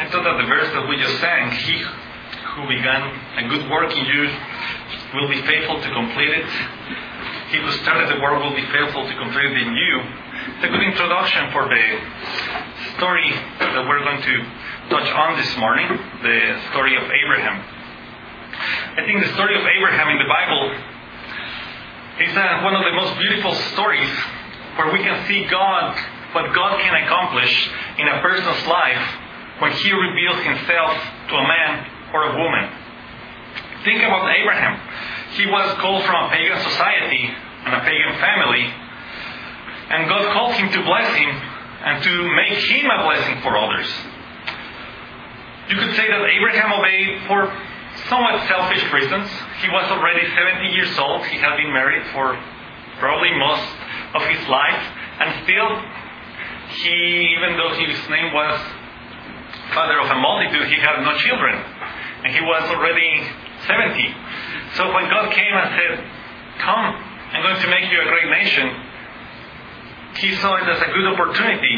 thought that the verse that we just sang, He who began a good work in you will be faithful to complete it. He who started the work will be faithful to complete it in you. It's a good introduction for the story that we're going to touch on this morning, the story of Abraham. I think the story of Abraham in the Bible is one of the most beautiful stories where we can see God, what God can accomplish in a person's life when He reveals Himself to a man or a woman. Think about Abraham. He was called from a pagan society and a pagan family, and God called him to bless him and to make him a blessing for others. You could say that Abraham obeyed for somewhat selfish reasons. He was already 70 years old. He had been married for probably most of his life, and still, even though his name was father of a multitude, he had no children, and he was already 70. So when God came and said, "Come, I'm going to make you a great nation," he saw it as a good opportunity.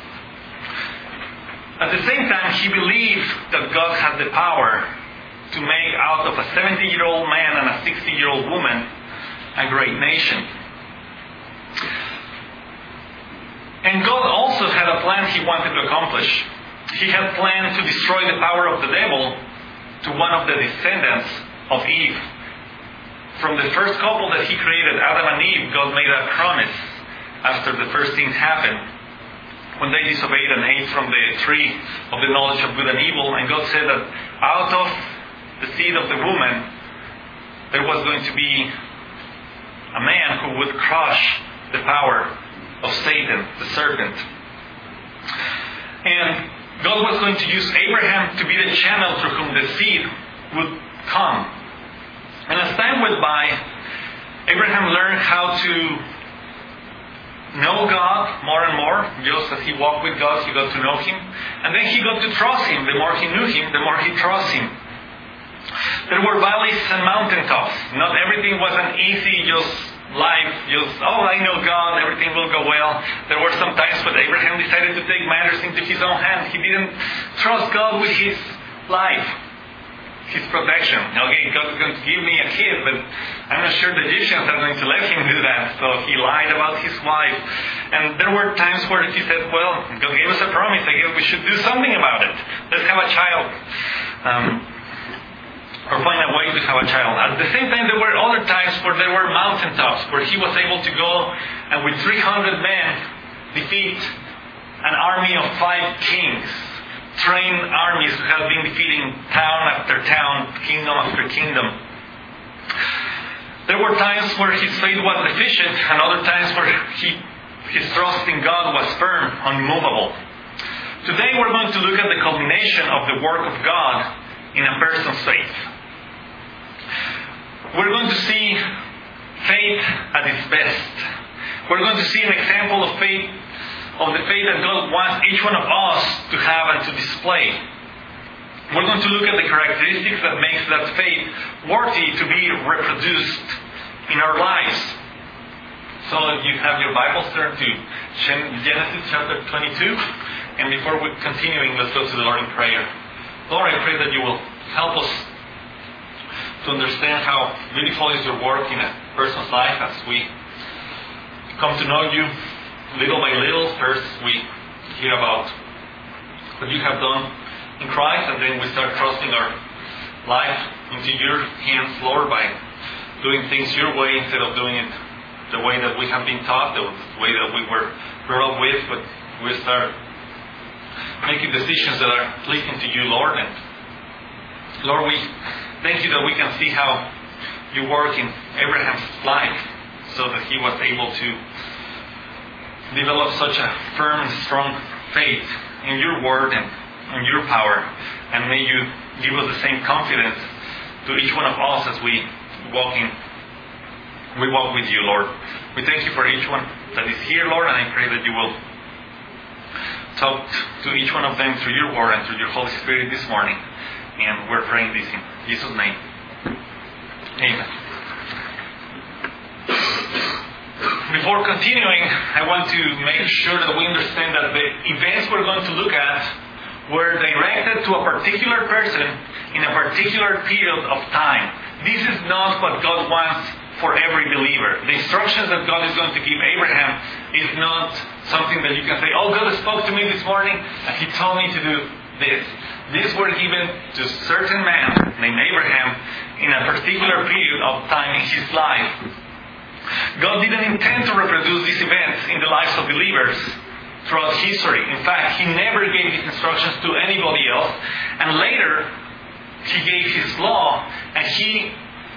At the same time, he believed that God had the power to make out of a 70-year-old man and a 60-year-old woman a great nation. And God also had a plan He wanted to accomplish. He had planned to destroy the power of the devil to one of the descendants of Eve. From the first couple that He created, Adam and Eve, God made a promise after the first things happened, when they disobeyed and ate from the tree of the knowledge of good and evil. And God said that out of the seed of the woman, there was going to be a man who would crush the power of Satan, the serpent. And God was going to use Abraham to be the channel through whom the seed would come. And as time went by, Abraham learned how to know God more and more. Just as he walked with God, he got to know Him. And then he got to trust Him. The more he knew Him, the more he trusted Him. There were valleys and mountaintops. Not everything was an easy life, I know God, everything will go well. There were some times when Abraham decided to take matters into his own hand. He didn't trust God with his life, His protection. Okay, God is going to give me a kid, but I'm not sure the Egyptians are going to let him do that. So he lied about his wife. And there were times where he said, well, God gave us a promise. I guess we should do something about it. Let's have a child. Or find a way to have a child. At the same time, there were other times where there were mountaintops, where he was able to go and with 300 men defeat an army of 5 kings. Trained armies who had been defeating town after town, kingdom after kingdom. There were times where his faith was deficient, and other times where his trust in God was firm, unmovable. Today we're going to look at the culmination of the work of God in a person's faith. We're going to see faith at its best. We're going to see an example of faith, of the faith that God wants each one of us to have and to display. We're going to look at the characteristics that makes that faith worthy to be reproduced in our lives. So if you have your Bibles, turn to Genesis chapter 22. And before we're continuing, let's go to the Lord in prayer. Lord, I pray that you will help us to understand how beautiful is your work in a person's life as we come to know you little by little. First, we hear about what you have done in Christ, and then we start trusting our life into your hands, Lord, by doing things your way instead of doing it the way that we have been taught, the way that we were brought up with, but we start making decisions that are pleasing to you, Lord. And Lord, we thank you that we can see how you work in Abraham's life so that he was able to develop such a firm and strong faith in your word and in your power. And may you give us the same confidence to each one of us as we walk with you, Lord. We thank you for each one that is here, Lord, and I pray that you will talk to each one of them through your word and through your Holy Spirit this morning. And we're praying this in Jesus' name. Amen. Before continuing, I want to make sure that we understand that the events we're going to look at were direct directed to a particular person in a particular period of time. This is not what God wants for every believer. The instructions that God is going to give Abraham is not something that you can say, oh, God spoke to me this morning and He told me to do this. These were given to a certain man named Abraham in a particular period of time in his life. God didn't intend to reproduce these events in the lives of believers throughout history. In fact, He never gave these instructions to anybody else. And later, He gave His law, and He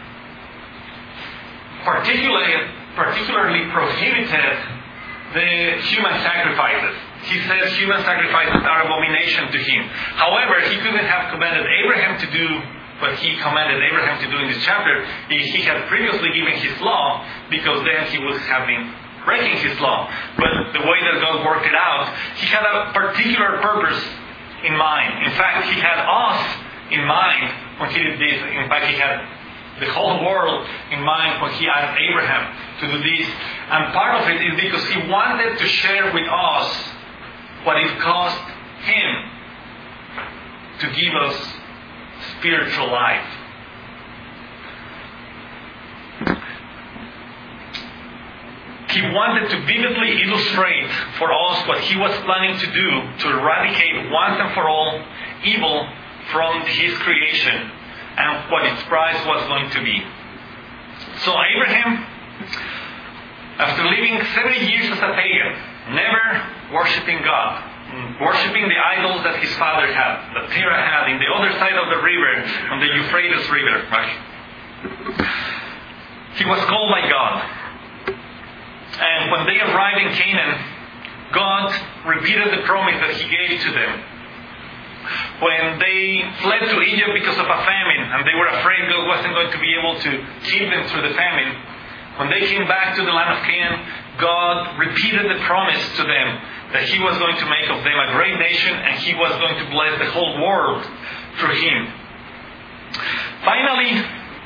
particularly prohibited the human sacrifices. He says human sacrifices are abomination to Him. However, He couldn't have commanded Abraham to do what He commanded Abraham to do in this chapter. He had previously given His law, because then he would have been breaking His law. But the way that God worked it out, He had a particular purpose in mind. In fact, He had us in mind when He did this. In fact, He had the whole world in mind when He asked Abraham to do this. And part of it is because He wanted to share with us what it cost Him to give us spiritual life. He wanted to vividly illustrate for us what He was planning to do to eradicate once and for all evil from His creation and what its price was going to be. So Abraham, after living 70 years as a pagan, never worshipping God, worshipping the idols that his father had, that Terah had in the other side of the river, on the Euphrates River, right? He was called by God. And when they arrived in Canaan, God repeated the promise that He gave to them. When they fled to Egypt because of a famine, and they were afraid God wasn't going to be able to keep them through the famine, when they came back to the land of Canaan, God repeated the promise to them that He was going to make of them a great nation, and He was going to bless the whole world through Him. Finally,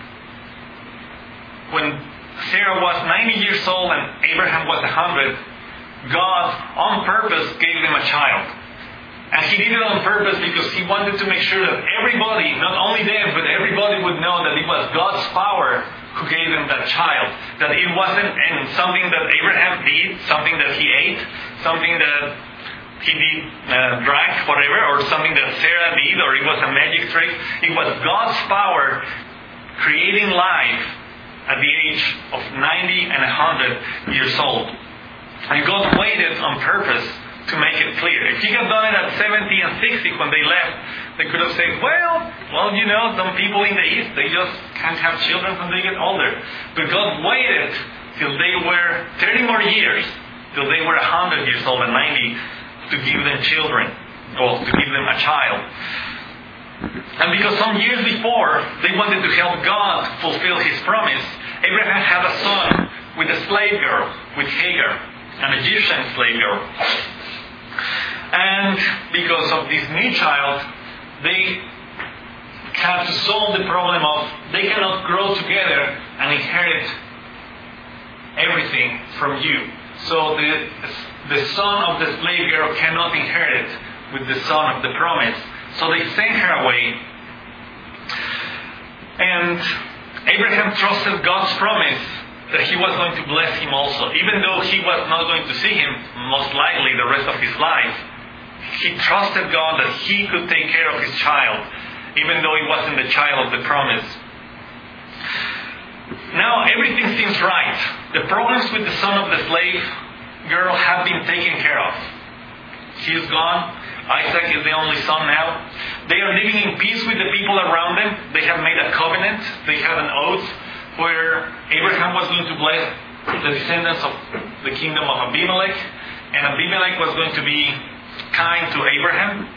when Sarah was 90 years old and Abraham was 100, God on purpose gave them a child. And He did it on purpose because He wanted to make sure that everybody, not only them, but everybody would know that it was God's power who gave them that child. That it wasn't something that Abraham did, something that he ate, something that he did, drank, whatever, or something that Sarah did, or it was a magic trick. It was God's power creating life at the age of 90 and 100 years old. And God waited on purpose to make it clear. If He had done it at 70 and 60 when they left, they could have said, well, you know, some people in the East, they just can't have children when they get older. But God waited till they were 30 more years, till they were 100 years old and 90, to give them children, or to give them a child. And because some years before, they wanted to help God fulfill His promise, Abraham had a son with a slave girl, with Hagar, an Egyptian slave girl. And because of this new child, they had to solve the problem of they cannot grow together and inherit everything from you. So the son of the slave girl cannot inherit with the son of the promise. So they sent her away. And Abraham trusted God's promise that He was going to bless him also. Even though he was not going to see him, most likely, the rest of his life, he trusted God that He could take care of his child, even though it wasn't the child of the promise. Now, everything seems right. The problems with the son of the slave girl have been taken care of. He is gone. Isaac is the only son now. They are living in peace with the people around them. They have made a covenant. They had an oath where Abraham was going to bless the descendants of the kingdom of Abimelech, and Abimelech was going to be kind to Abraham.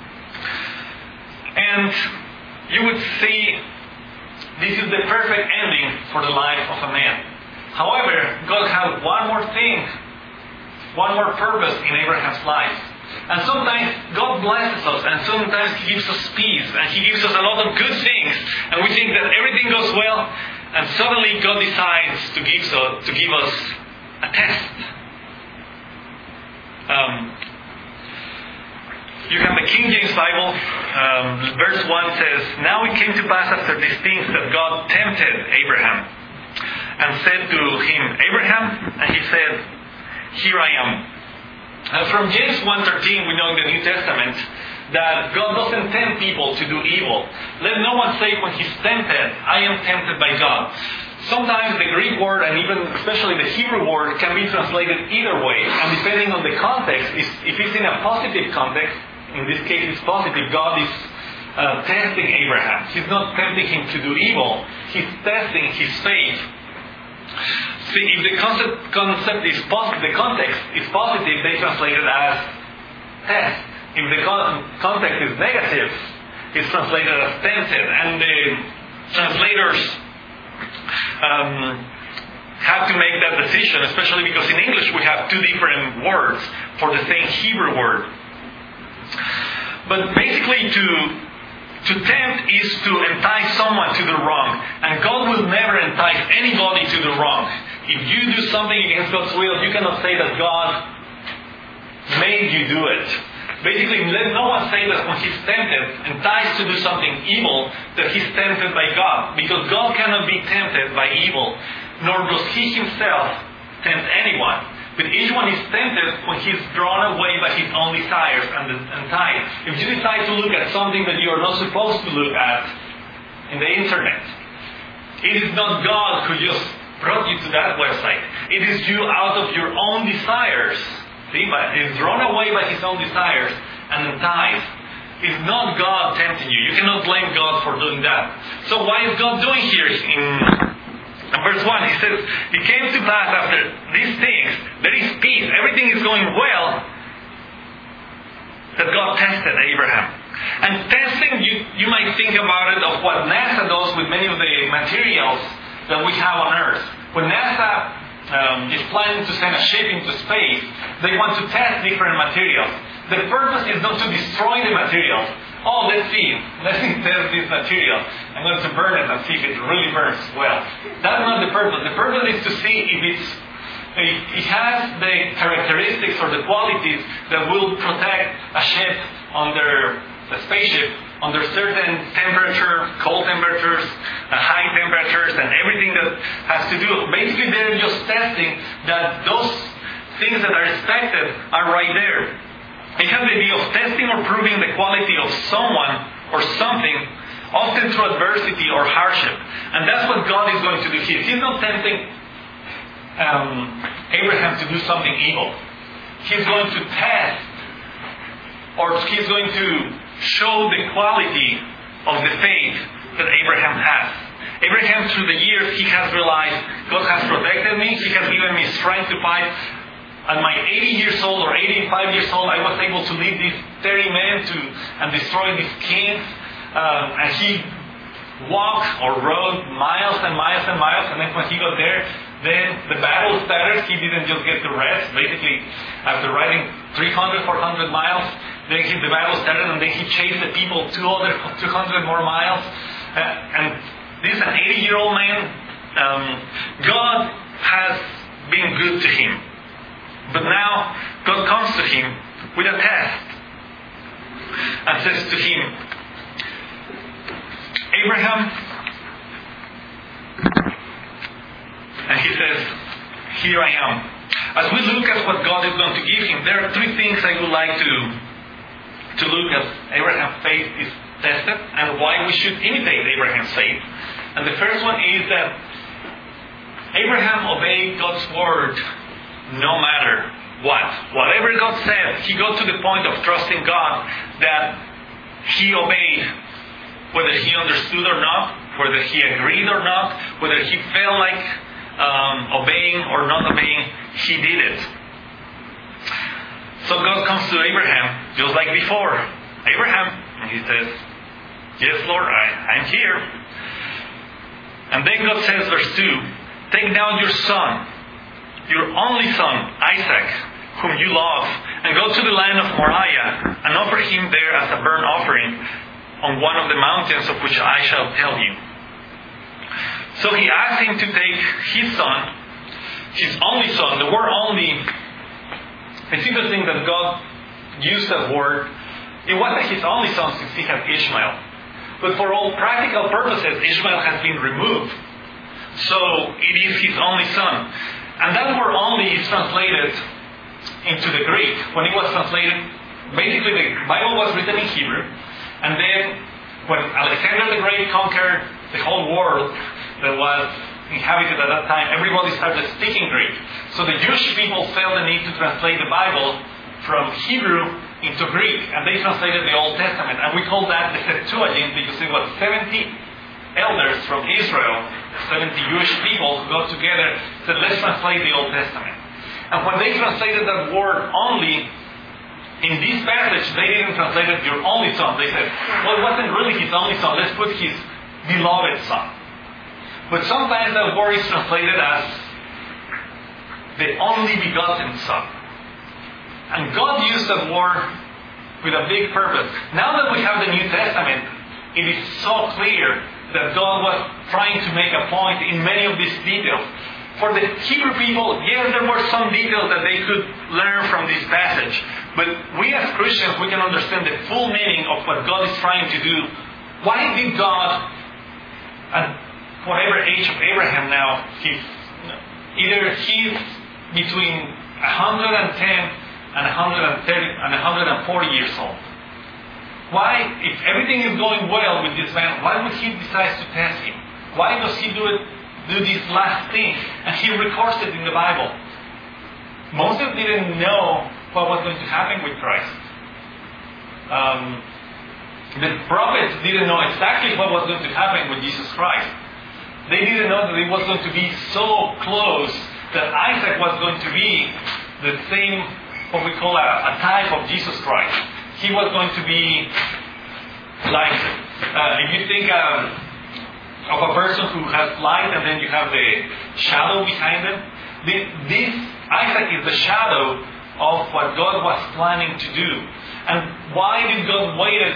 And you would see this is the perfect ending for the life of a man. However, God had one more thing, one more purpose in Abraham's life. And sometimes God blesses us, and sometimes He gives us peace, and He gives us a lot of good things, and we think that everything goes well, and suddenly God decides to give us a test. You have the King James Bible. Verse 1 says, "Now it came to pass after these things that God tempted Abraham and said to him, Abraham, and he said, Here I am." And from James 1:13, we know in the New Testament that God doesn't tempt people to do evil. Let no one say when he's tempted, I am tempted by God. Sometimes the Greek word and even especially the Hebrew word can be translated either way. And depending on the context, if it's in a positive context, in this case it's positive, God is testing Abraham. He's not tempting him to do evil. He's testing his faith. See, if the concept is positive, the context is positive, they translate it as test. If the context is negative, it's translated as tempted. And the translators have to make that decision, especially because in English we have two different words for the same Hebrew word. But basically to tempt is to entice someone to the wrong. And God will never entice anybody to the wrong. If you do something against God's will, you cannot say that God made you do it. Basically, let no one say that when he's tempted, enticed to do something evil, that he's tempted by God. Because God cannot be tempted by evil, nor does he himself tempt anyone. But each one is tempted when he's drawn away by his own desires and enticed. If you decide to look at something that you are not supposed to look at in the internet, it is not God who just brought you to that website. It is you out of your own desires. See, but it's drawn away by his own desires and enticed. It's not God tempting you. You cannot blame God for doing that. So what is God doing here? In verse 1, he says, "It came to pass after these things, there is peace, everything is going well, that God tested Abraham." And testing, you might think about it of what NASA does with many of the materials that we have on Earth. When NASA is planning to send a ship into space, they want to test different materials. The purpose is not to destroy the materials. Oh, let's see. Let me test this material. I'm going to burn it and see if it really burns well. That's not the purpose. The purpose is to see if it has the characteristics or the qualities that will protect a ship under a spaceship under certain temperature, cold temperatures, high temperatures, and everything that has to do. Basically, they're just testing that those things that are expected are right there. It has the idea of testing or proving the quality of someone or something, often through adversity or hardship. And that's what God is going to do here. He's not tempting Abraham to do something evil. He's going to test, or he's going to show the quality of the faith that Abraham has. Abraham, through the years, he has realized God has protected me. He has given me strength to fight. At my 80 years old or 85 years old, I was able to lead these 30 men and destroy these kings. And he walked or rode miles and miles and miles. And then when he got there, then the battle started. He didn't just get to rest. Basically, after riding 300, 400 miles, then the battle started, and then he chased the people 200 more miles. And this is an 80-year-old man. God has been good to him. But now, God comes to him with a test and says to him, Abraham, and he says, here I am. As we look at what God is going to give him, there are three things I would like to look at. Abraham's faith is tested and why we should imitate Abraham's faith. And the first one is that Abraham obeyed God's word no matter what. Whatever God said, he got to the point of trusting God that he obeyed, whether he understood or not, whether he agreed or not, whether he felt like obeying or not obeying, he did it. So God comes to Abraham, just like before. Abraham, and he says, yes, Lord, I'm here. And then God says, verse 2, take down your son, your only son, Isaac, whom you love, and go to the land of Moriah, and offer him there as a burnt offering on one of the mountains of which I shall tell you. So he asked him to take his son, his only son. The word only, it's interesting that God used that word It wasn't his only son since he had Ishmael. But for all practical purposes, Ishmael has been removed. So it is his only son. And that word only is translated into the Greek. When it was translated, basically the Bible was written in Hebrew. And then when Alexander the Great conquered the whole world that was inhabited at that time, everybody started speaking Greek. So the Jewish people felt the need to translate the Bible from Hebrew into Greek, and they translated the Old Testament. And we call that the Septuagint because it was 70 elders from Israel, 70 Jewish people who got together and said, let's translate the Old Testament. And when they translated that word only, in this passage, they didn't translate it your only son. They said, well, it wasn't really his only son. Let's put his beloved son. But sometimes that word is translated as the only begotten son. And God used that word with a big purpose. Now that we have the New Testament, it is so clear that God was trying to make a point in many of these details. For the Hebrew people, yes, there were some details that they could learn from this passage. But we as Christians, we can understand the full meaning of what God is trying to do. Why did God, at whatever age of Abraham now, either he's between 110 and 130 and 140 years old. Why, if everything is going well with this man, why would he decide to test him? Why does he do this last thing? And he records it in the Bible. Moses didn't know what was going to happen with Christ. The prophets didn't know exactly what was going to happen with Jesus Christ. They didn't know that it was going to be so close that Isaac was going to be the same, what we call a type of Jesus Christ. He was going to be like, if you think of a person who has light and then you have the shadow behind them, this Isaac is the shadow of what God was planning to do. And why did God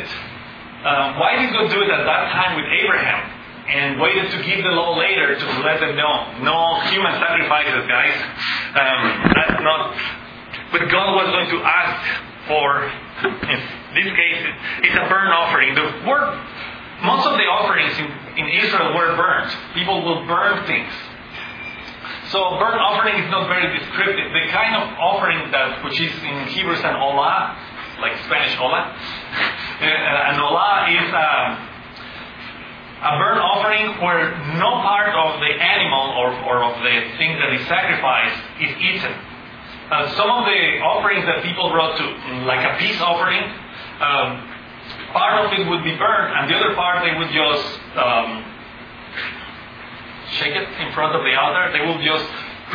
do it at that time with Abraham? And waited to give the law later to let them know. No human sacrifices, guys. That's not. But God was going to ask for, in this case, it's a burnt offering. Most of the offerings in Israel were burnt. People will burn things. So burnt offering is not very descriptive. The kind of offering which is in Hebrew an olah, like Spanish olah. An olah is a burnt offering where no part of the animal or of the thing that is sacrificed is eaten. Some of the offerings that people brought to, like a peace offering, part of it would be burnt and the other part they would just shake it in front of the altar. They will just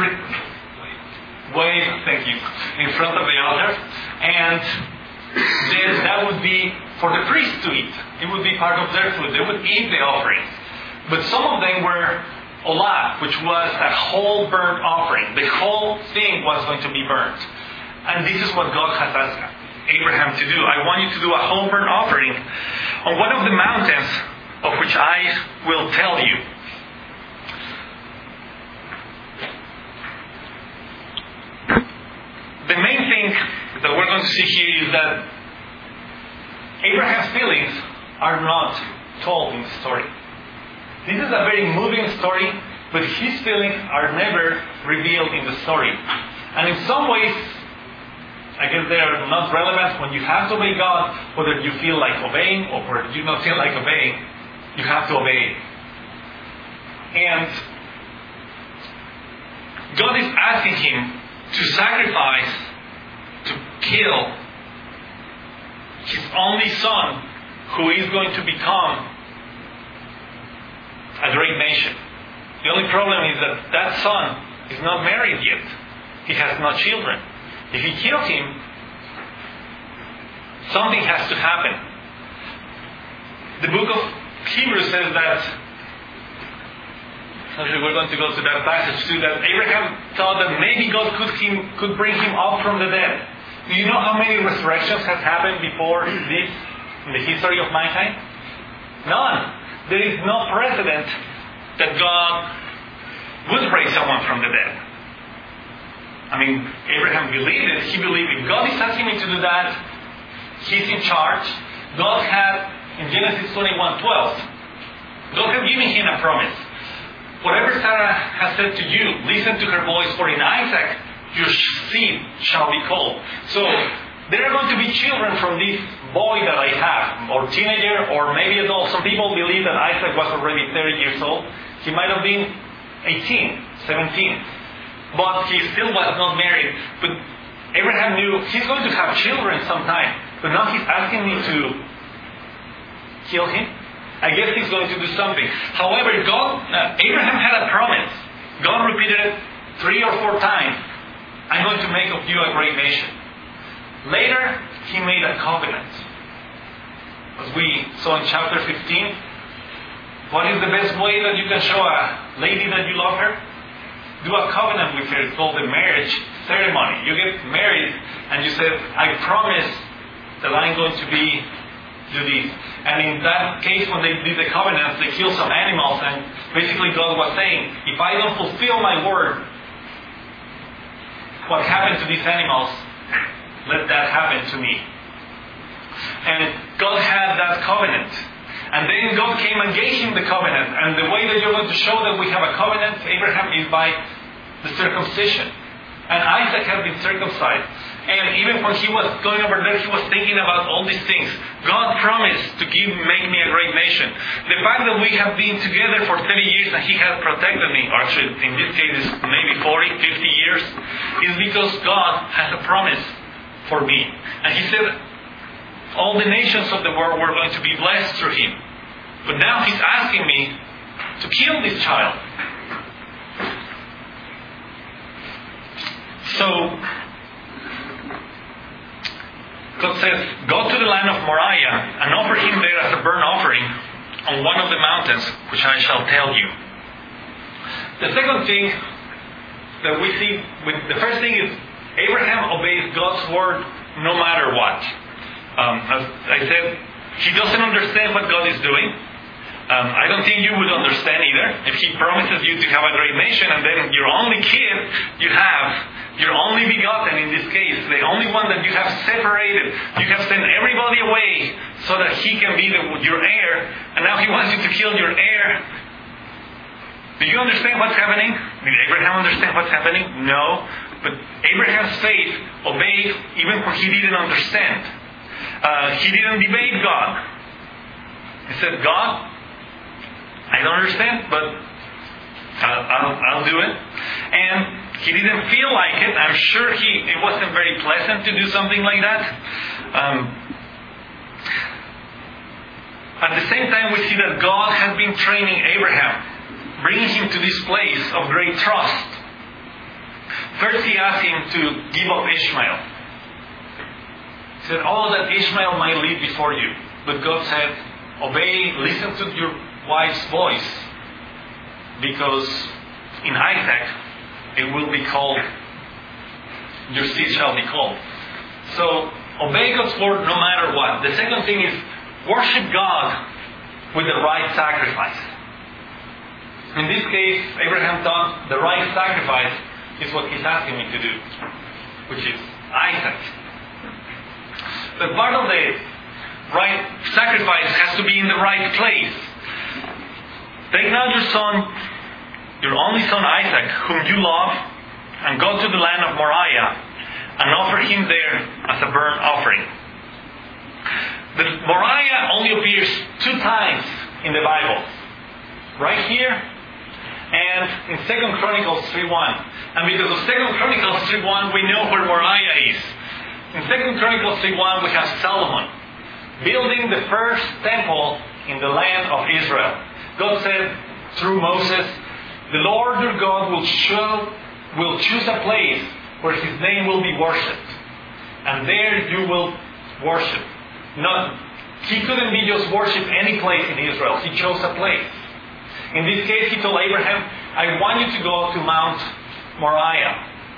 wave, thank you, in front of the altar. And then that would be for the priest to eat. It would be part of their food. They would eat the offerings. But some of them were olah, which was a whole burnt offering. The whole thing was going to be burnt. And this is what God has asked Abraham to do. I want you to do a whole burnt offering on one of the mountains of which I will tell you. The main thing that we're going to see here is that Abraham's feelings are not told in the story. This is a very moving story, but his feelings are never revealed in the story. And in some ways, I guess they are not relevant. When you have to obey God, whether you feel like obeying or whether you don't feel like obeying, you have to obey. And God is asking him to sacrifice, to kill his only son, who is going to become a great nation. The only problem is that that son is not married yet. He has no children. If he kills him, something has to happen. The book of Hebrews says that, actually we're going to go to that passage too, that Abraham thought that maybe God could bring him up from the dead. Do you know how many resurrections have happened before this in the history of mankind? None. There is no precedent that God would raise someone from the dead. I mean, Abraham believed it. He believed if God is asking me to do that, He's in charge. God had, in Genesis 21:12, God had given him a promise. Whatever Sarah has said to you, listen to her voice, for in Isaac your seed shall be called. So there are going to be children from this boy that I have, or teenager, or maybe adult. Some people believe that Isaac was already 30 years old. He might have been 18, 17. But he still was not married. But Abraham knew he's going to have children sometime. But now he's asking me to kill him. I guess he's going to do something. However, Abraham had a promise. God repeated it 3 or 4 times. I'm going to make of you a great nation. Later, he made a covenant. As we saw in chapter 15, what is the best way that you can show a lady that you love her? Do a covenant with her. It's called the marriage ceremony. You get married and you say, I promise that I'm going to do this. And in that case, when they did the covenant, they killed some animals, and basically God was saying, if I don't fulfill my word, what happened to these animals, let that happen to me. And God had that covenant. And then God came and gave him the covenant. And the way that you're going to show that we have a covenant, Abraham, is by the circumcision. And Isaac had been circumcised. And even when he was going over there, he was thinking about all these things. God promised to make me a great nation. The fact that we have been together for 30 years and he has protected me, or actually in this case it's maybe 40, 50 years, is because God has a promise for me. And he said, all the nations of the world were going to be blessed through him. But now he's asking me to kill this child. So, God says, go to the land of Moriah and offer him there as a burnt offering on one of the mountains, which I shall tell you. The second thing that we see, the first thing is Abraham obeys God's word no matter what. As I said, he doesn't understand what God is doing. I don't think you would understand either. If he promises you to have a great nation and then your only kid you have, your only begotten in this case, the only one that you have separated, you have sent everybody away so that he can be your heir, and now he wants you to kill your heir. Do you understand what's happening? Did Abraham understand what's happening? No. But Abraham's faith obeyed even when he didn't understand. He didn't debate God. He said, God, I don't understand, but I'll do it. And he didn't feel like it. I'm sure it wasn't very pleasant to do something like that. At the same time, we see that God has been training Abraham, bringing him to this place of great trust. First, he asked him to give up Ishmael. He said, oh, that Ishmael might live before you. But God said, obey, listen to your wife's voice, because in Isaac it will be called, your seed shall be called. So obey God's word no matter what. The second thing is worship God with the right sacrifice. In this case, Abraham thought the right sacrifice is what he's asking me to do, which is Isaac. But part of the right sacrifice has to be in the right place. Take now your son, your only son Isaac, whom you love, and go to the land of Moriah and offer him there as a burnt offering. The Moriah only appears 2 times in the Bible. Right here and in 2 Chronicles 3:1. And because of 2 Chronicles 3:1, we know where Moriah is. In 2 Chronicles 3:1, we have Solomon building the first temple in the land of Israel. God said through Moses, the Lord your God will choose a place where his name will be worshipped. And there you will worship. He couldn't be just worship any place in Israel. He chose a place. In this case, he told Abraham, I want you to go to Mount Moriah.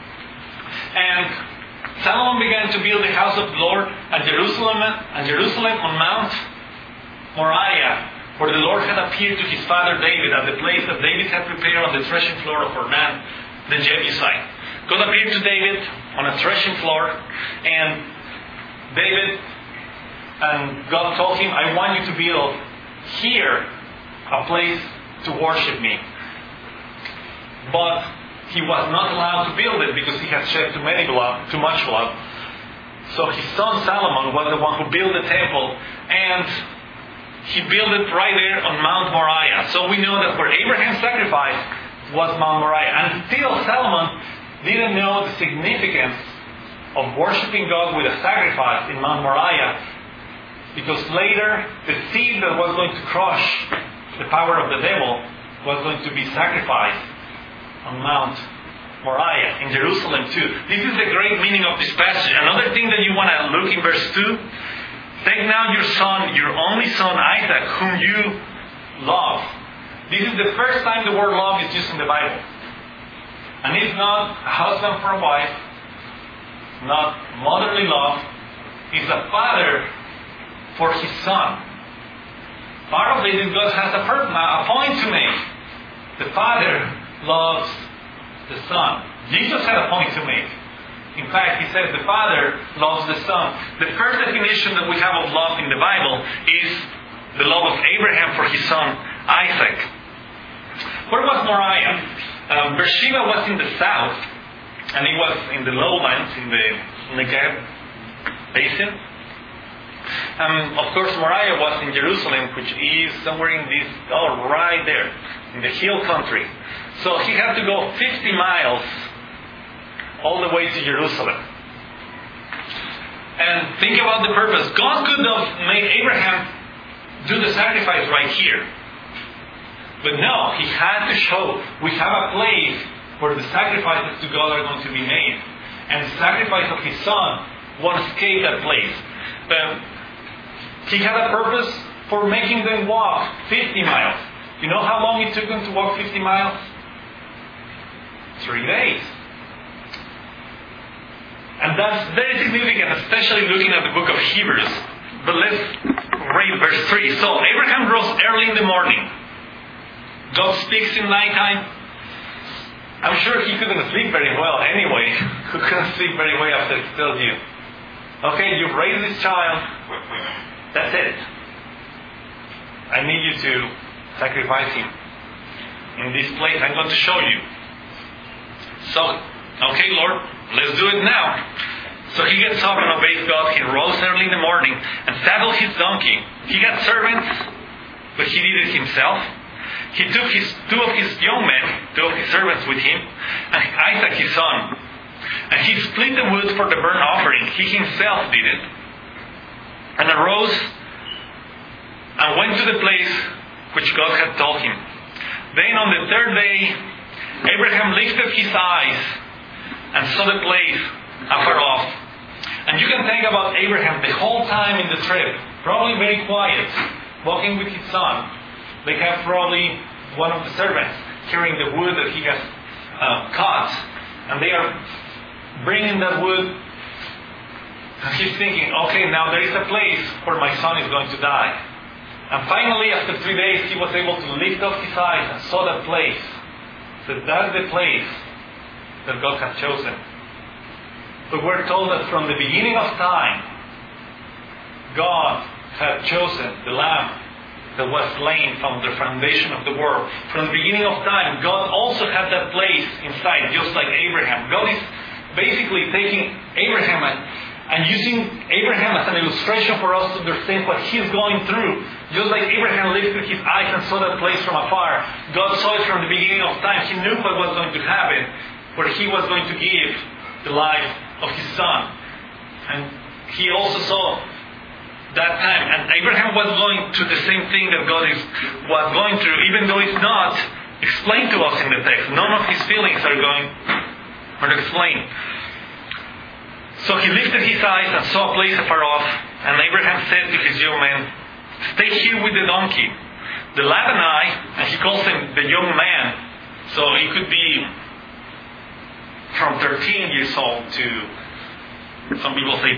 And Solomon began to build the house of the Lord at Jerusalem on Mount Moriah, where the Lord had appeared to his father David at the place that David had prepared on the threshing floor of Ornan, the Jebusite. God appeared to David on a threshing floor, and David And God told him, I want you to build here a place to worship me. But he was not allowed to build it because he had shed too much blood. So his son Solomon was the one who built the temple, and he built it right there on Mount Moriah. So we know that where Abraham sacrificed was Mount Moriah. And still Solomon didn't know the significance of worshiping God with a sacrifice in Mount Moriah, because later the seed that was going to crush the power of the devil was going to be sacrificed on Mount Moriah in Jerusalem too. This is the great meaning of this passage. Another thing that you want to look in verse 2, take now your son, your only son Isaac, whom you love. This is the first time the word love is used in the Bible. And it's not a husband for a wife, not motherly love. It's a father for his son. Part of it is God has a point to make. The father loves the son. Jesus had a point to make. In fact, he said the father loves the son. The first definition that we have of love in the Bible is the love of Abraham for his son Isaac. Where was Moriah? Beersheba was in the south, and it was in the lowlands, in the Negev basin. Of course, Moriah was in Jerusalem, which is somewhere in this, right there, in the hill country. So he had to go 50 miles all the way to Jerusalem. And think about the purpose. God could have made Abraham do the sacrifice right here. But no, he had to show we have a place where the sacrifices to God are going to be made. And the sacrifice of his son won't escape that place. He had a purpose for making them walk 50 miles. You know how long it took them to walk 50 miles? 3 days. And that's very significant, especially looking at the book of Hebrews. But let's read verse 3. So Abraham rose early in the morning. God speaks in nighttime. I'm sure he couldn't sleep very well anyway. Who couldn't sleep very well after he tells you, okay, you've raised this child. That's it. I need you to sacrifice him. In this place, I'm going to show you. So, okay, Lord, let's do it now. So he gets up and obeys God. He rose early in the morning and saddled his donkey. He had servants, but he did it himself. He took two of his young men, two of his servants with him, and Isaac his son. And he split the wood for the burnt offering. He himself did it. And arose and went to the place which God had told him. Then on the third day, Abraham lifted his eyes and saw the place afar off. And you can think about Abraham the whole time in the trip, probably very quiet, walking with his son. They have probably one of the servants carrying the wood that he has cut, and they are bringing that wood. And he's thinking, okay, now there is a place where my son is going to die. And finally, after 3 days, he was able to lift up his eyes and saw that place. So that's the place that God has chosen. But we're told that from the beginning of time, God had chosen the lamb that was slain from the foundation of the world. From the beginning of time, God also had that place inside, just like Abraham. God is basically taking Abraham and using Abraham as an illustration for us to understand what he's going through. Just like Abraham lifted his eyes and saw that place from afar, God saw it from the beginning of time. He knew what was going to happen, where he was going to give the life of his son. And he also saw that time. And Abraham was going through the same thing that God was going through, even though it's not explained to us in the text. None of his feelings are explained. So he lifted his eyes and saw a place afar off, and Abraham said to his young men, stay here with the donkey. The lad and I, and he calls him the young man, so he could be from 13 years old to, some people say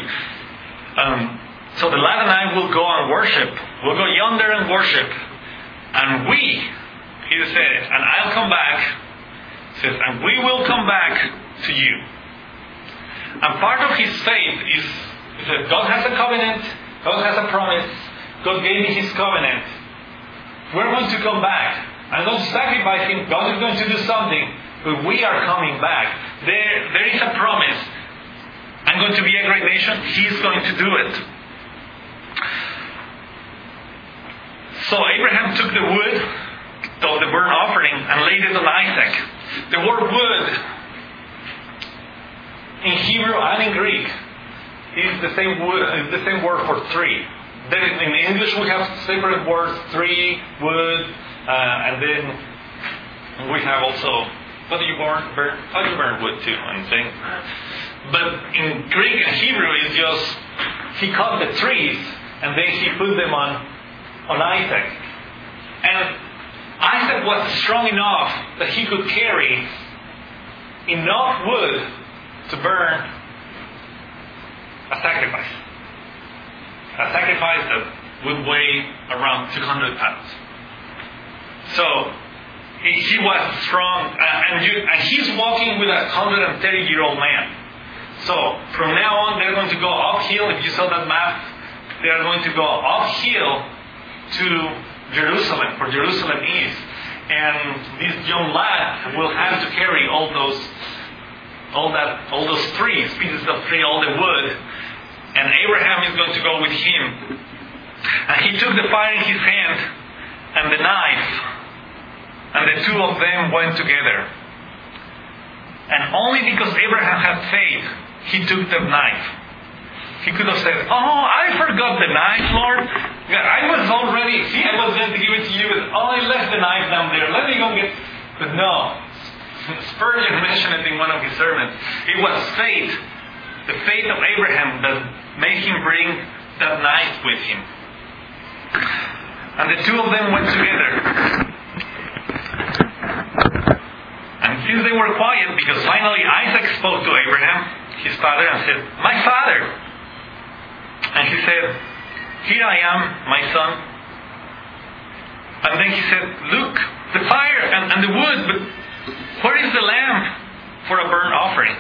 30. So the lad and I will go and worship. We'll go yonder and worship. And we, he said, and I'll come back, says, and we will come back to you. And part of his faith is that God has a covenant, God has a promise. God gave me His covenant. We're going to come back. I'm going to sacrifice Him. God is going to do something. But we are coming back. There is a promise. I'm going to be a great nation. He's going to do it. So Abraham took the wood of the burnt offering and laid it on Isaac. The word wood in Hebrew and in Greek is the same word for tree. In English we have separate words, tree, wood, and then we have also, what do you burn? How do you burn wood too? I'm saying. But in Greek and Hebrew it's just, he cut the trees and then he put them on Isaac. And Isaac was strong enough that he could carry enough wood to burn a sacrifice. A sacrifice that would weigh around 200 pounds. So he was strong, and he's walking with a 130-year-old man. So from now on, they're going to go uphill. If you saw that map, they are going to go uphill to Jerusalem, for Jerusalem is. And this young lad will have to carry all those trees, pieces of tree, all the wood. And Abraham is going to go with him. And he took the fire in his hand and the knife, and the two of them went together. And only because Abraham had faith, he took the knife. He could have said, "Oh, I forgot the knife, Lord. I was going to give it to you, but I left the knife down there. Let me go get..." But no. Spurgeon mentioned it in one of his sermons. It was faith, the faith of Abraham, that made him bring that knife with him. And the two of them went together. And since they were quiet, because finally Isaac spoke to Abraham, his father, and said, "My father." And he said, "Here I am, my son." And then he said, "Look, the fire and the wood, but where is the lamb for a burnt offering?"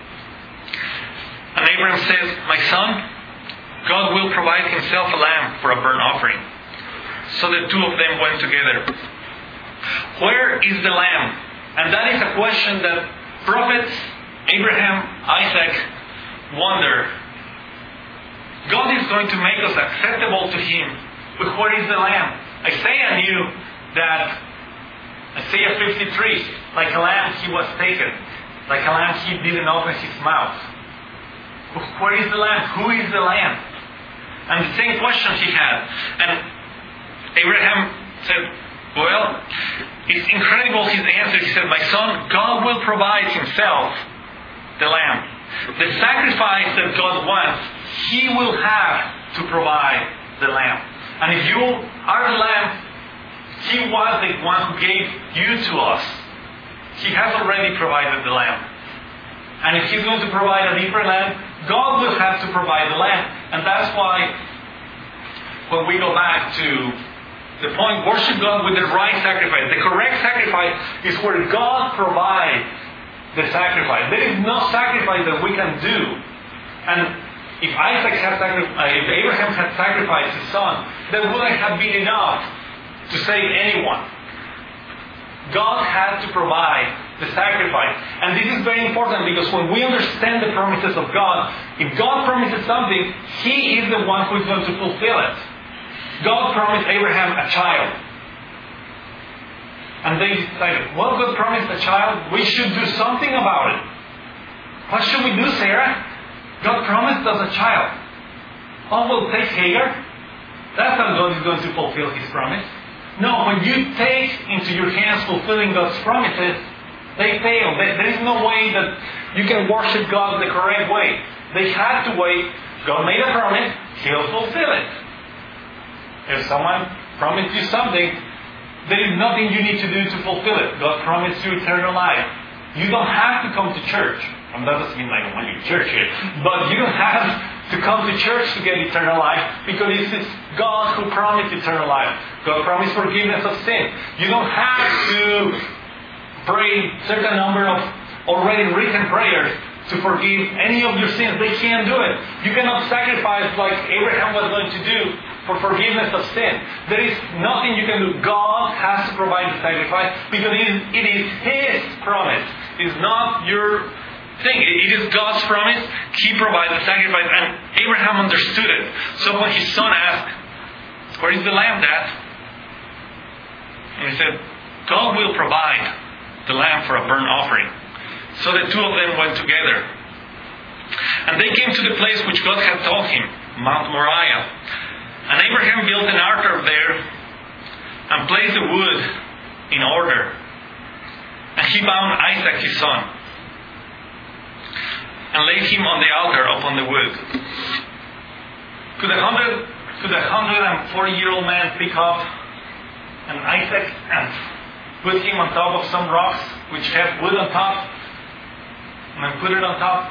And Abraham says, "My son, God will provide Himself a lamb for a burnt offering." So the two of them went together. Where is the lamb? And that is a question that prophets, Abraham, Isaac, wonder. God is going to make us acceptable to Him, but where is the lamb? Isaiah knew that Isaiah 53, like a lamb he was taken, like a lamb he didn't open his mouth. But where is the lamb? Who is the lamb? And the same question he had. And Abraham said, well, it's incredible his answer. He said, "My son, God will provide Himself the lamb. The sacrifice that God wants, He will have to provide the lamb. And if you are the lamb, He was the one who gave you to us. He has already provided the lamb. And if He's going to provide a different lamb, God will have to provide the lamb." And that's why when we go back to the point, worship God with the right sacrifice. The correct sacrifice is where God provides the sacrifice. There is no sacrifice that we can do. And if Abraham had sacrificed his son, that wouldn't have been enough to save anyone. God had to provide the sacrifice. And this is very important, because when we understand the promises of God, if God promises something, He is the one who is going to fulfill it. God promised Abraham a child. And they decided, well, God promised a child, we should do something about it. What should we do, Sarah? God promised us a child. Oh, we'll take Hagar. That's how God is going to fulfill His promise. No, when you take into your hands fulfilling God's promises, they fail. There is no way that you can worship God the correct way. They had to wait. God made a promise, He'll fulfill it. If someone promised you something, there is nothing you need to do to fulfill it. God promised you eternal life. You don't have to come to church. And that doesn't mean I don't want you to church here. But you don't have to come to church to get eternal life, because it is God who promised eternal life. God promised forgiveness of sin. You don't have to pray a certain number of already written prayers to forgive any of your sins. They can't do it. You cannot sacrifice like Abraham was going to do for forgiveness of sin. There is nothing you can do. God has to provide the sacrifice because it is His promise. It is not your thing. It is God's promise. He provides the sacrifice, and Abraham understood it. So when his son asked, "Where is the lamb, Dad?" And he said, "God will provide the lamb for a burnt offering." So the two of them went together. And they came to the place which God had told him, Mount Moriah. And Abraham built an altar there and placed the wood in order. And he bound Isaac his son and laid him on the altar upon the wood. Could a 140-year-old man pick up an Isaac and put him on top of some rocks which have wood on top and then put it on top?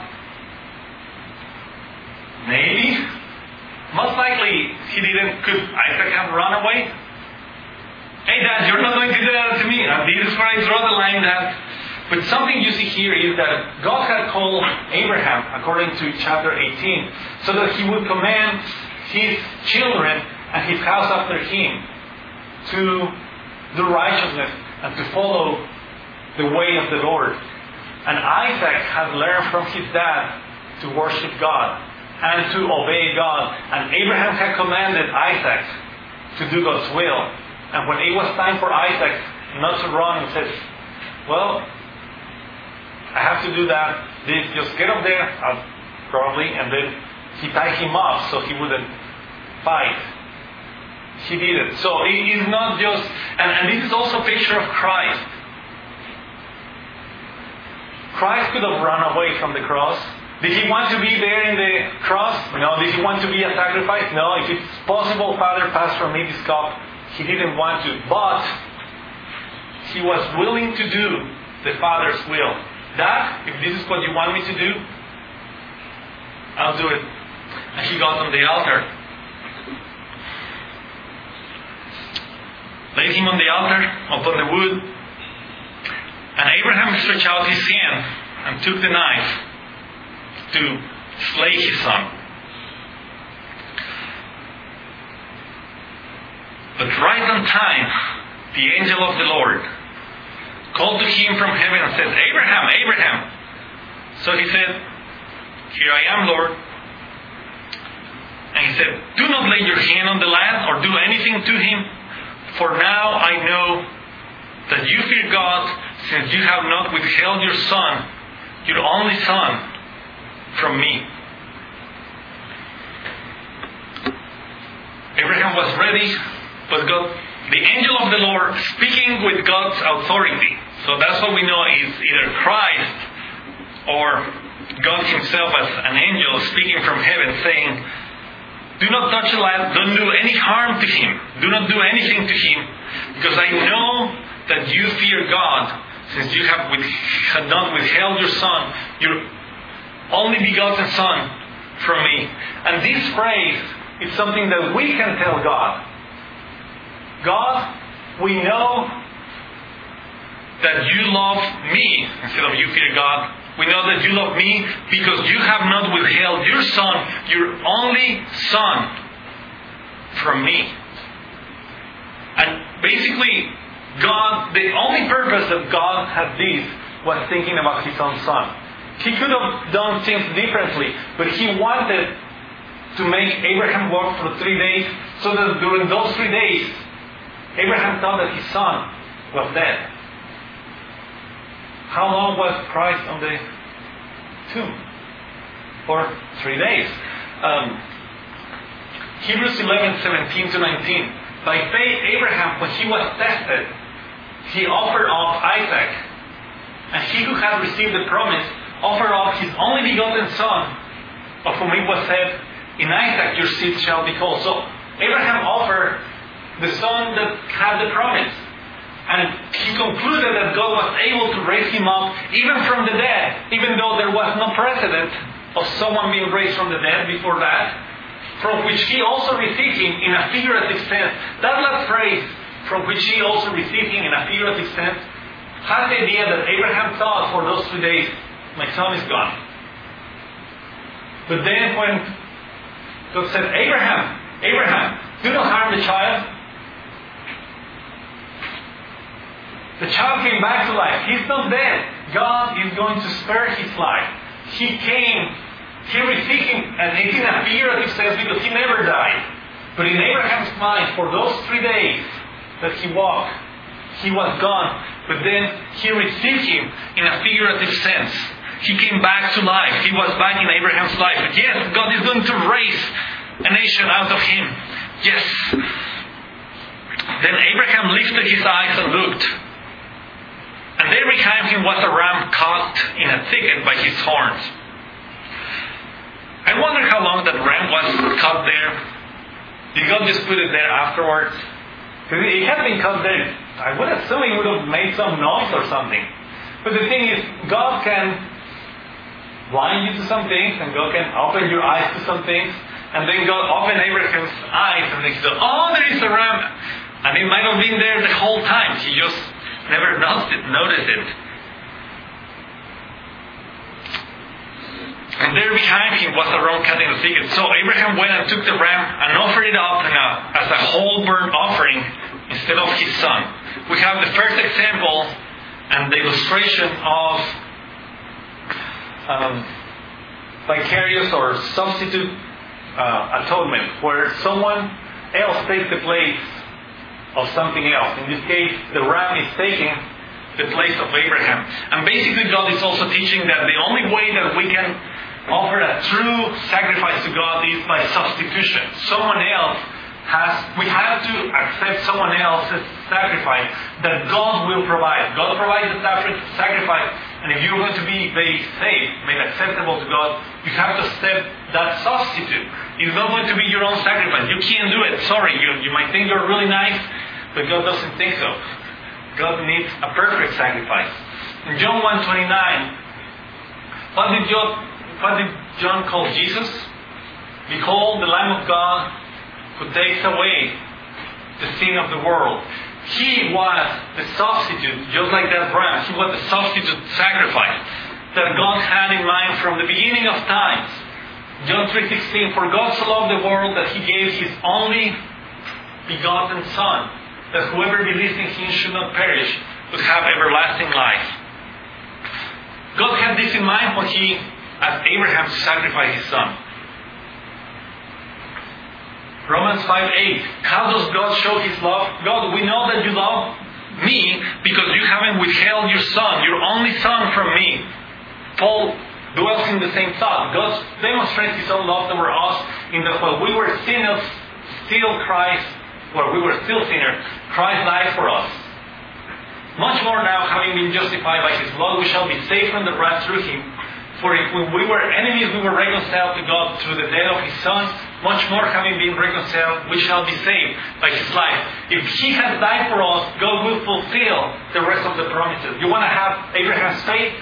Maybe. Most likely he didn't. Could Isaac have run away? "Hey, Dad, you're not going to do that to me. This is where I draw the line, Dad." But something you see here is that God had called Abraham, according to chapter 18, so that he would command his children and his house after him to do righteousness and to follow the way of the Lord. And Isaac had learned from his dad to worship God and to obey God. And Abraham had commanded Isaac to do God's will. And when it was time for Isaac not to run, he says, "Well, I have to do that. Just get up there," probably, and then he tied him up so he wouldn't fight. He did it. So it is not just, and this is also a picture of Christ. Christ could have run away from the cross. Did he want to be there in the cross? No. Did he want to be a sacrifice? No. If it's possible, Father, pass from me this cup. He didn't want to. But he was willing to do the Father's will. Dad, if this is what you want me to do, I'll do it. And he got on the altar, laid him on the altar upon the wood, and Abraham stretched out his hand and took the knife to slay his son. But right on time, the angel of the Lord called to him from heaven and said, "Abraham, Abraham." So he said, "Here I am, Lord." And he said, "Do not lay your hand on the lad or do anything to him, for now I know that you fear God, since you have not withheld your son, your only son, from me." Abraham was ready, but the angel of the Lord speaking with God's authority. So that's what we know is either Christ or God himself as an angel speaking from heaven saying, "Do not touch the lad, don't do any harm to him, do not do anything to him, because I know that you fear God, since you have not withheld your son, your only begotten son, from me." And this phrase is something that we can tell God. "God, we know that you love me," instead of "you fear God. "We know that you love me because you have not withheld your son, your only son, from me." And basically, God, the only purpose that God had this was thinking about his own son. He could have done things differently, but he wanted to make Abraham work for 3 days so that during those 3 days, Abraham thought that his son was dead. How long was Christ on the tomb? For 3 days. Hebrews 11:17-19. By faith, Abraham, when he was tested, he offered up Isaac. And he who had received the promise offered up his only begotten son, of whom it was said, "In Isaac your seed shall be called." So Abraham offered the son that had the promise. And he concluded that God was able to raise him up even from the dead, even though there was no precedent of someone being raised from the dead before that, from which he also received him in a figurative sense. That last phrase, "from which he also received him in a figurative sense," has the idea that Abraham thought for those 3 days, "My son is gone. But then when God said, Abraham, Abraham, do not harm the child. The child came back to life. He's not dead. God is going to spare his life. He came, he received him, and it's in a figurative sense because he never died. But in Abraham's mind, for those 3 days that he walked, he was gone. But then he received him in a figurative sense. He came back to life. He was back in Abraham's life. Yes, God is going to raise a nation out of him. Yes. Then Abraham lifted his eyes and looked. And there behind him was a ram caught in a thicket by his horns. I wonder how long that ram was caught there. Did God just put it there afterwards? Because it had been caught there. I would assume he would have made some noise or something. But the thing is, God can blind you to some things, and God can open your eyes to some things, and then God opened Abraham's eyes, and he said, oh, there is a ram. And it might have been there the whole time. He just never noticed it. And there behind him was a ram caught in the thicket. So Abraham went and took the ram and offered it up as a whole burnt offering instead of his son. We have the first example and the illustration of vicarious or substitute atonement, where someone else takes the place of something else. In this case, the ram is taking the place of Abraham. And basically God is also teaching that the only way that we can offer a true sacrifice to God is by substitution. We have to accept someone else's sacrifice that God will provide. God provides the sacrifice, and if you're going to be made safe, made acceptable to God, you have to accept that substitute. It's not going to be your own sacrifice. You can't do it. Sorry, you might think you're really nice, but God doesn't think so. God needs a perfect sacrifice. In John 1:29, what did John call Jesus? Behold, the Lamb of God who takes away the sin of the world. He was the substitute, just like that ram. He was the substitute sacrifice that God had in mind from the beginning of times. John 3:16, for God so loved the world that He gave His only begotten Son, that whoever believes in Him should not perish, but have everlasting life. God had this in mind when He asked Abraham to sacrifice his son. Romans 5:8. How does God show His love? God, we know that you love me because you haven't withheld your son, your only son, from me. Paul dwells in the same thought. God demonstrates His own love toward us in that while we were sinners, we were still sinners, Christ died for us. Much more now, having been justified by His blood, we shall be saved from the wrath through Him. For if when we were enemies, we were reconciled to God through the death of His Son, much more having been reconciled, we shall be saved by His life. If He has died for us, God will fulfill the rest of the promises. You want to have Abraham's faith?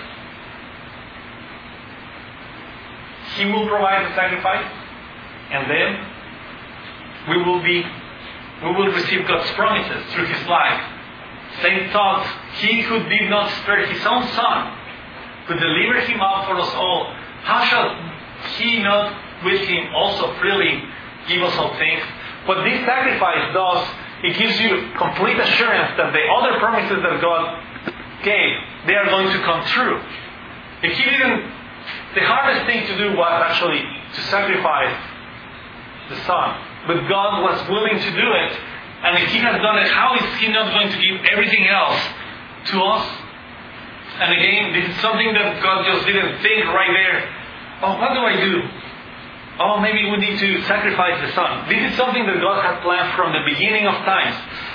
He will provide the sacrifice, and then we will receive God's promises through His life. Same thought, He who did not spare His own Son, to deliver Him up for us all, how shall He not with Him also freely give us all things? What this sacrifice does, it gives you complete assurance that the other promises that God gave, they are going to come true. If He didn't, the hardest thing to do was actually to sacrifice the Son. But God was willing to do it. And if He has done it, how is He not going to give everything else to us? And again, this is something that God just didn't think right there. Oh, what do I do? Oh, maybe we need to sacrifice the Son. This is something that God had planned from the beginning of times.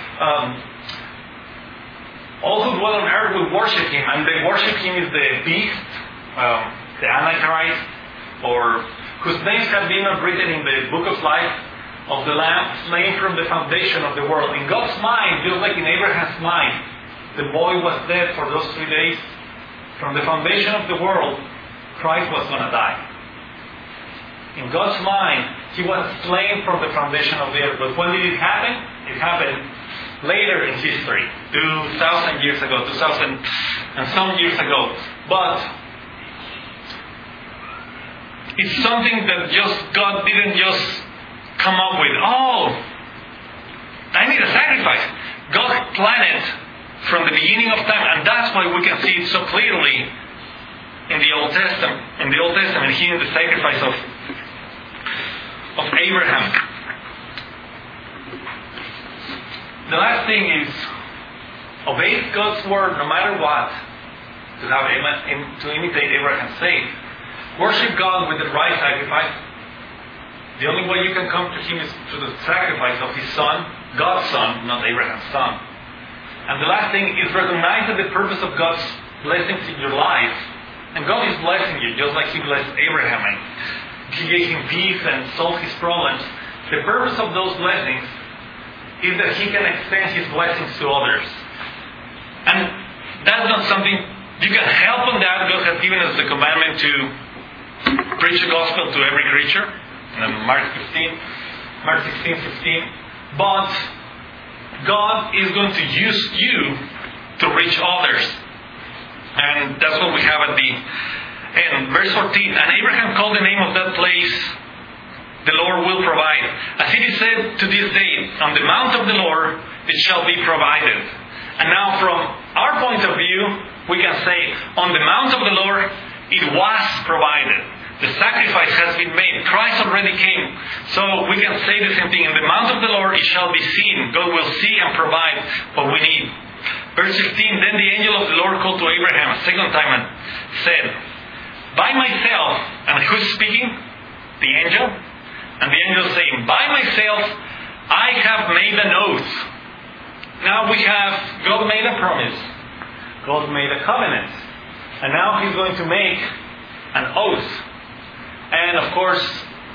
All who dwell on earth will worship Him. And they worship Him is the beast, the Antichrist, or whose names have been written in the book of life of the Lamb, slain from the foundation of the world. In God's mind, just like in Abraham's mind, the boy was dead for those 3 days. From the foundation of the world, Christ was going to die. In God's mind, He was slain from the foundation of the earth. But when did it happen? It happened later in history, 2,000 years ago, 2,000 and some years ago. But It's something that God didn't just come up with. Oh, I need a sacrifice. God planned it from the beginning of time, and that's why we can see it so clearly in the Old Testament. In the Old Testament, here in the sacrifice of Abraham. The last thing is obey God's word no matter what, to imitate Abraham's faith. Worship God with the right sacrifice. The only way you can come to Him is through the sacrifice of His Son, God's Son, not Abraham's son. And the last thing is recognize that the purpose of God's blessings in your life, and God is blessing you just like He blessed Abraham, and He gave him peace and solved his problems. The purpose of those blessings is that He can extend His blessings to others. And that's not something you can help on that. God has given us the commandment to preach the gospel to every creature. Mark 16, 15. But God is going to use you to reach others. And that's what we have at the end. Verse 14. And Abraham called the name of that place, the Lord will provide. As it is said to this day, on the mount of the Lord it shall be provided. And now from our point of view, we can say, on the mount of the Lord it was provided. The sacrifice has been made. Christ already came. So we can say the same thing. In the mount of the Lord it shall be seen. God will see and provide what we need. Verse 16. Then the angel of the Lord called to Abraham a second time and said, by myself. And who's speaking? The angel. And the angel saying, by myself I have made an oath. Now we have God made a promise. God made a covenant. And now He's going to make an oath. And of course,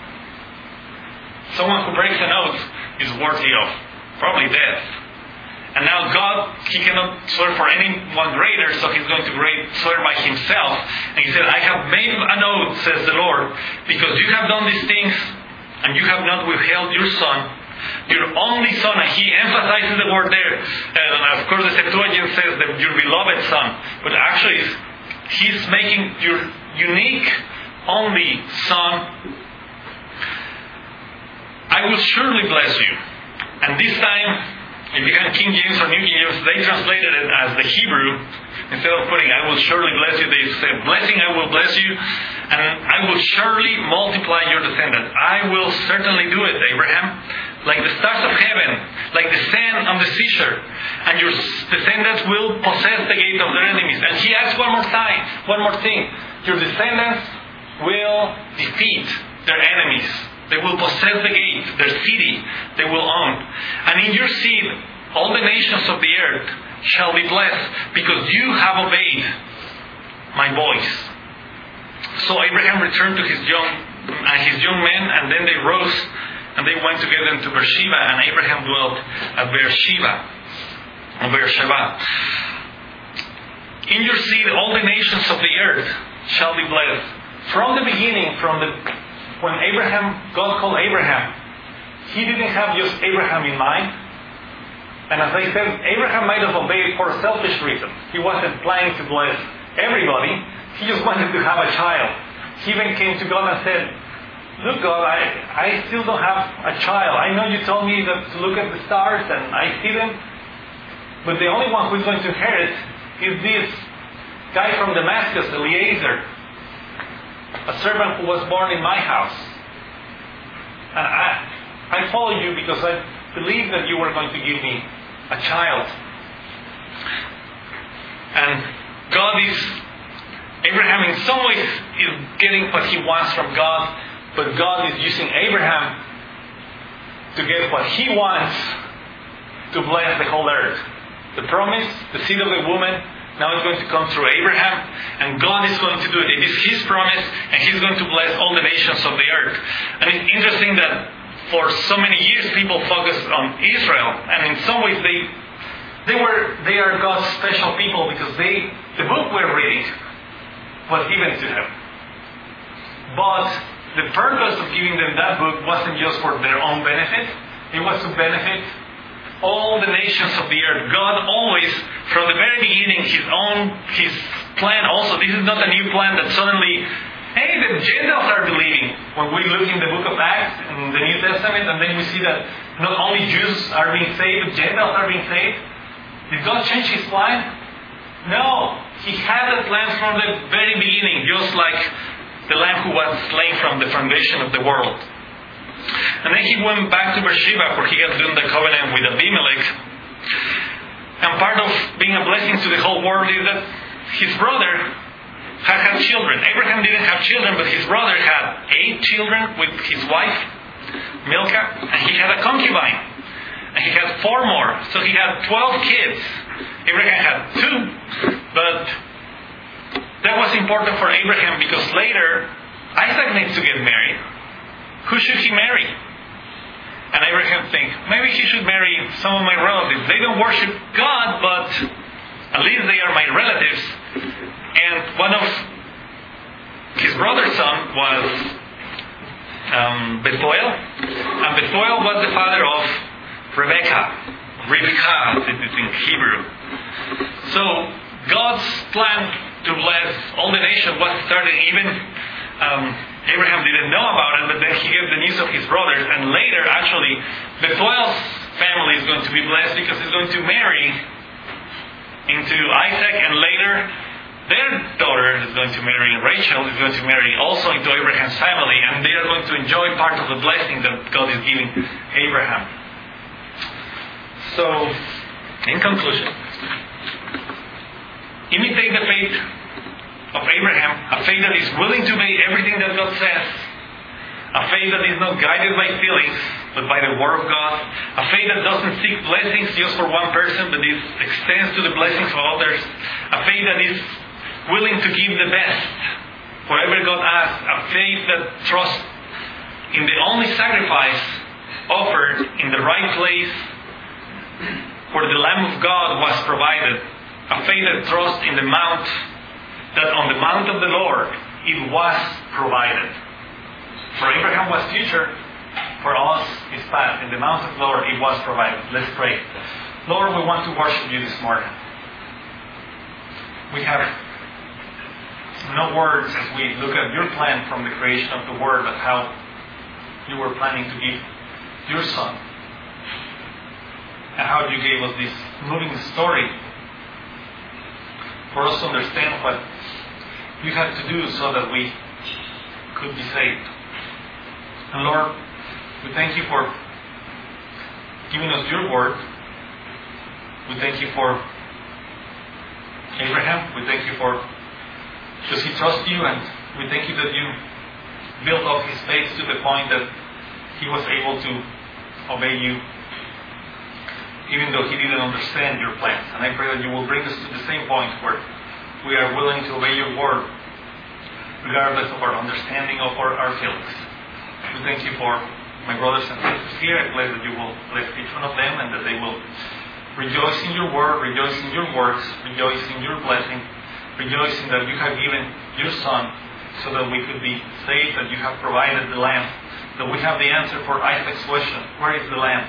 someone who breaks an oath is worthy of probably death. And now God, He cannot swear for anyone greater, so He's going to swear by Himself. And He said, I have made an oath, says the Lord, because you have done these things, and you have not withheld your son, your only son. And He emphasizes the word there. And of course the Septuagint says that your beloved son. But actually, He's making your unique only son. I will surely bless you. And this time, if you have King James or New King James, they translated it as the Hebrew. Instead of putting, I will surely bless you, they said, blessing, I will bless you, and I will surely multiply your descendants. I will certainly do it, Abraham. Like the stars of heaven, like the sand on the seashore. And your descendants will possess the gate of their enemies. And He adds one more thing. Your descendants will defeat their enemies. They will possess the gate, their city, they will own. And in your seed, all the nations of the earth shall be blessed, because you have obeyed my voice. So Abraham returned to his young men, and then they rose, and they went together to Beersheba, and Abraham dwelt at Beersheba. In your seed, all the nations of the earth shall be blessed. From the beginning, when God called Abraham, He didn't have just Abraham in mind. And as I said, Abraham might have obeyed for a selfish reason. He wasn't planning to bless everybody. He just wanted to have a child. He even came to God and said, look, God, I still don't have a child. I know you told me that to look at the stars and I see them. But the only one who's going to inherit is this guy from Damascus, Eliezer, a servant who was born in my house. And I followed you because I believed that you were going to give me a child. And Abraham in some ways is getting what he wants from God, but God is using Abraham to get what He wants to bless the whole earth. The promise, the seed of the woman, now it's going to come through Abraham, and God is going to do it. It is His promise, and He's going to bless all the nations of the earth. And it's interesting that for so many years people focused on Israel, and in some ways they are God's special people, because the book we're reading was given to them. But the purpose of giving them that book wasn't just for their own benefit. It was to benefit all the nations of the earth. God always, from the very beginning, His plan also. This is not a new plan that suddenly hey, the Gentiles are believing. When we look in the book of Acts, in the New Testament, and then we see that not only Jews are being saved, but Gentiles are being saved. Did God change His plan? No. He had that plan from the very beginning, just like the Lamb who was slain from the foundation of the world. And then He went back to Beersheba, where He had done the covenant with Abimelech. And part of being a blessing to the whole world is that his brother had children. Abraham didn't have children, but his brother had 8 children with his wife, Milcah, and he had a concubine. And he had 4 more. So he had 12 kids. Abraham had 2. But that was important for Abraham because later Isaac needs to get married. Who should he marry? And Abraham thinks, maybe he should marry some of my relatives. They don't worship God, but at least they are my relatives. And one of his brother's son was Bethuel. And Bethuel was the father of Rebekah. Rebekah, it is in Hebrew. So God's plan to bless all the nation was started. Even Abraham didn't know about it, but then he gave the news of his brothers. And later, actually, Bethuel's family is going to be blessed because he's going to marry into Isaac, and later their daughter is going to marry, Rachel is going to marry also into Abraham's family, and they are going to enjoy part of the blessing that God is giving Abraham. So, in conclusion, imitate the faith of Abraham, a faith that is willing to obey everything that God says, a faith that is not guided by feelings, but by the Word of God, a faith that doesn't seek blessings just for one person, but it extends to the blessings of others, a faith that is willing to give the best, whatever God asks, a faith that trusts in the only sacrifice offered in the right place where the Lamb of God was provided, a faith that trusts in the mount, that on the mount of the Lord it was provided. For Abraham was future, for us is past. In the mount of the Lord it was provided. Let's pray. Lord, we want to worship you this morning. We have no words as we look at your plan from the creation of the world, of how you were planning to give your Son, and how you gave us this moving story for us to understand what you had to do so that we could be saved. And Lord, we thank you for giving us your word. We thank you for Abraham. We thank you for because he trusts you, and we thank you that you built up his faith to the point that he was able to obey you, even though he didn't understand your plans. And I pray that you will bring us to the same point where we are willing to obey your word, regardless of our understanding of our feelings. We thank you for my brothers and sisters here. I pray that you will bless each one of them, and that they will rejoice in your word, rejoice in your words, rejoice in your blessing, rejoicing that you have given your Son so that we could be saved, that you have provided the Lamb, that we have the answer for Isaac's question, where is the Lamb?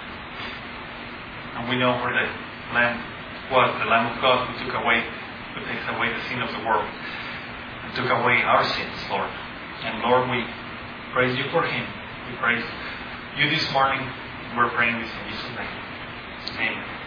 And we know where the Lamb was, the Lamb of God who takes away the sin of the world, and took away our sins, Lord. And Lord, we praise you for him. We praise you this morning. We're praying this in Jesus' name. Amen.